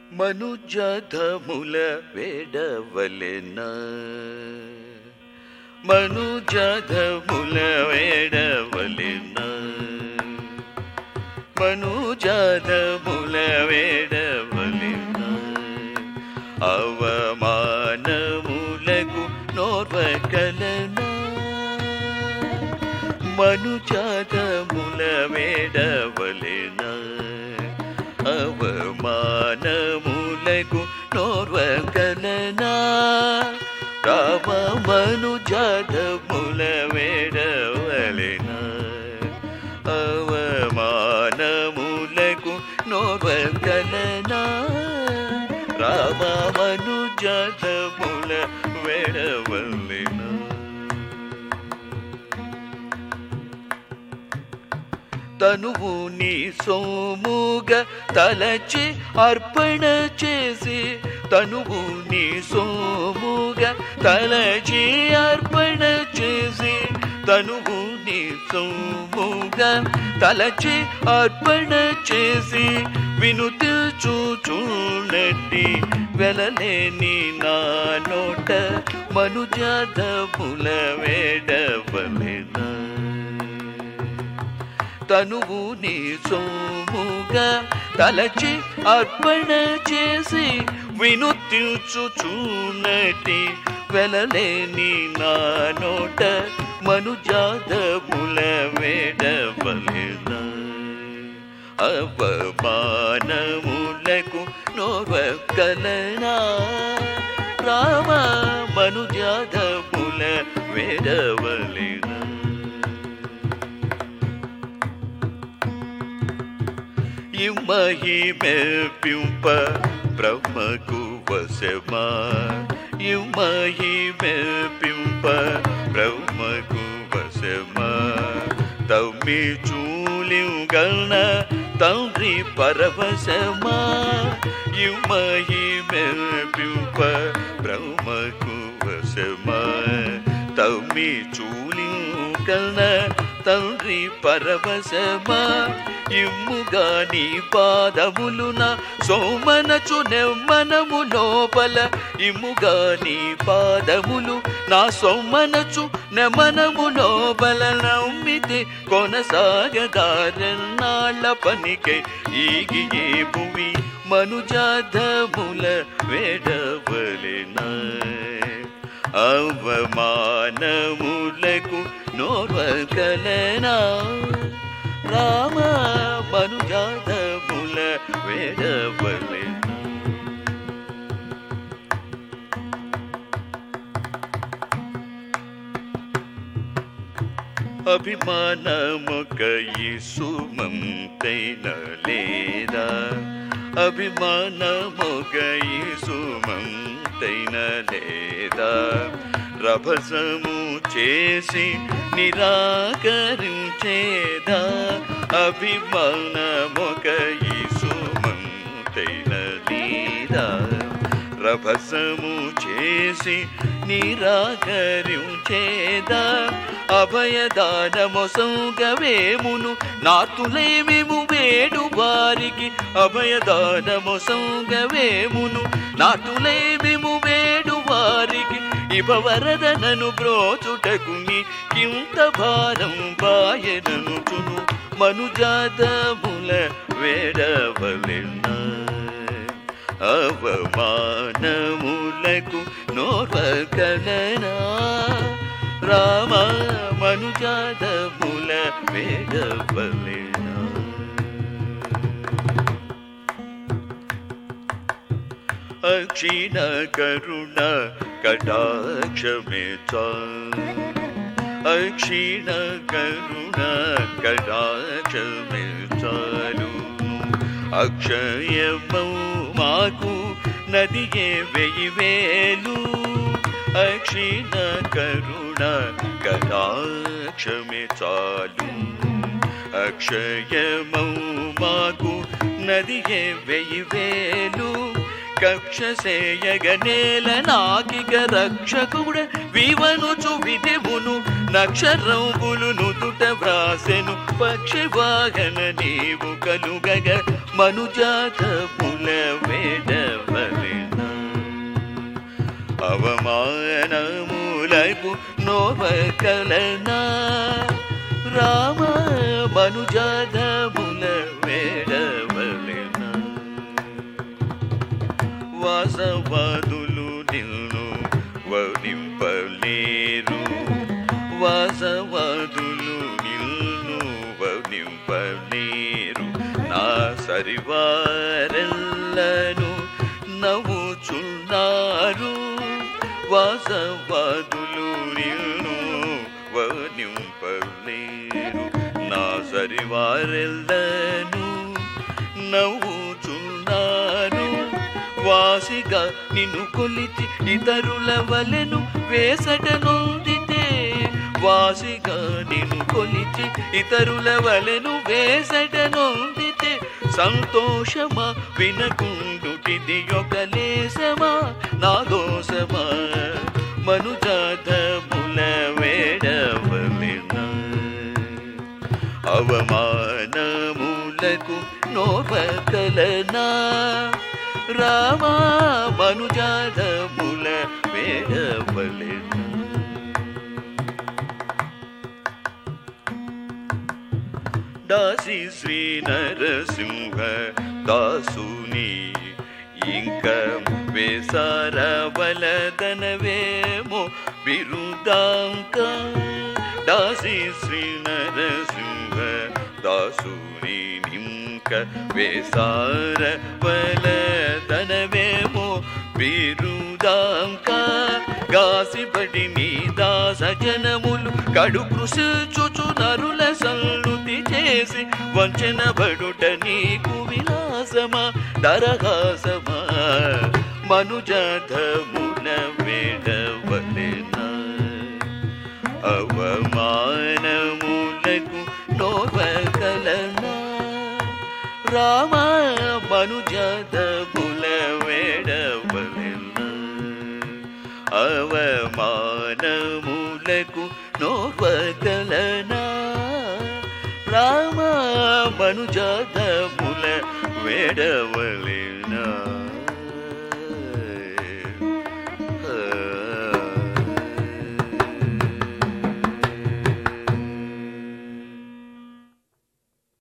మనుజధముల వేడవలెన మనుజధముల వేడవలెన మనుజధముల వేడవలెన అవమానములకు నోర్వగలన మనుజధముల వేడవలెన అవమానములకు నోర్వగలనా రామ మనుజధముల వేడవలెన అవమానములకు నోర్వగలనా రామ మనుజధముల వేడవలెన తనువు నీ సోముగా తలచి అర్పణ చేసి తనువు నీ సోముగా తలచి అర్పణ చేసి తనువు నీ సోముగా తలచి అర్పణ చేసి వినుతిల్చుచున్నట్టి వెలలేని నా నోట మనుజధముల వేడవలెన తనువు నీ సోముగా తలచి అర్పణ చేసి వినుతిల్చుచున్నట్టి వెలలేని నా నోట మనుజధముల వేడవలెన అవమానములకు నోర్వగలనా రామ మనుజధముల వేడవలెన ఇమ్మహిమెప్పింప బ్రహ్మకు వశమా ఇమ్మహిమెప్పింప బ్రహ్మకు వశమా తమ్మి చూలింగన తండ్రి పరవశమా ఇమ్మహిమెప్పింప బ్రహ్మకు వశమా తమ్మి చూలింగన తండ్రి పరవశమా ఇమ్ముగా నీ పాదములు నా సోమనచు నెమ్మనము లోపల ఇమ్ముగా నీ పాదములు నా సోమనచు నెమ్మనము లోపల నమ్మితే కొనసాగదారన్నాళ్ళ పనికై ఈగి ఏ భువి మనుజధముల వేడవలెన అవమానములకు నోర్వగలనా రామ మనుజధముల వేడవలెన అభిమానమొక సుమంతైన లేదా అభిమానమొక సుమంతైన లేదా రభసము చేసి నిరాకరించేదా అభిమానమొక సుమంతైన లేదా రభసము చేసి నిరాకరించేదా అభయదానమొసంగవేమును నాతులేమిము వేడు వారికి అభయదానమొసంగవేమును నాతులేమిము వేడు వారికి ఇభవరదనను బ్రోచుటకు కింత భారం బాయననుచును మనుజధముల వేడవలెన అవమానములకు నోర్వగలనా రామ మనుజధముల వేడవలెన అక్షీణ కరుణ కటాక్షమే చాలు అక్షీణ కరుణ కటాక్షమే చాలు అక్షయమౌ మాకు నదియే 1000 అక్షీణ కరుణ కటాక్షమే చాలు అక్షయమౌ మాకు నదియే 1000 కక్షసేయగనేల నాకిక రక్షకుడ వివనుచు విధిమును నక్షరంబులు నుదుట వ్రాసెను పక్షి వాహన నీవు కలుగగ మనుజాతముల వేడ మనుజాధములకు నోవకలనా రామ మనుజాధముల వేడవలెనా వాసవాదులు నిన్ను వనింపలేరు వాసవాదులు నిన్ను వనింపలేరు నా సరివారెల్లను నవ్వుచున్నారు వాసవాదులు నిన్ను వనింపలేరు నా సరివారెల్లను నవ్వుచున్నారు వాసిగా నిన్ను కొలిచి ఇతరుల వలెను వేసట నొందితే వాసిగా నిన్ను కొలిచి ఇతరుల వలెను వేసట నొందితే సంతోషమా వినకుండుటిది ఒక లేసమా నా దోషమా మనుజాధముల వేడవలెనా అవమానములకు నోవకలనా రామ మనుజాధముల వేడవలెనా దాసి శ్రీ నరసింహ దాసుని ఇంక వేసారవలదనవేమో బిరుదాంక దాసి శ్రీ నరసింహ దాసుని ఇంక వేసారవలదనవేమో బిరుదాంక గాసిబడి నీ దాస జనములు కడు కృషిచుచు నరుల సల్లుతి చేసి వంచన బడుట నీకు విలాసమా దరహాసమా మనుజాధముల వేడవలెనా అవమానములకు నోవకలనా రామ మనుజాధముల వేడవలెనా అవమానములకు నోవకలనా రామ మనుజాధముల వేడవలెనా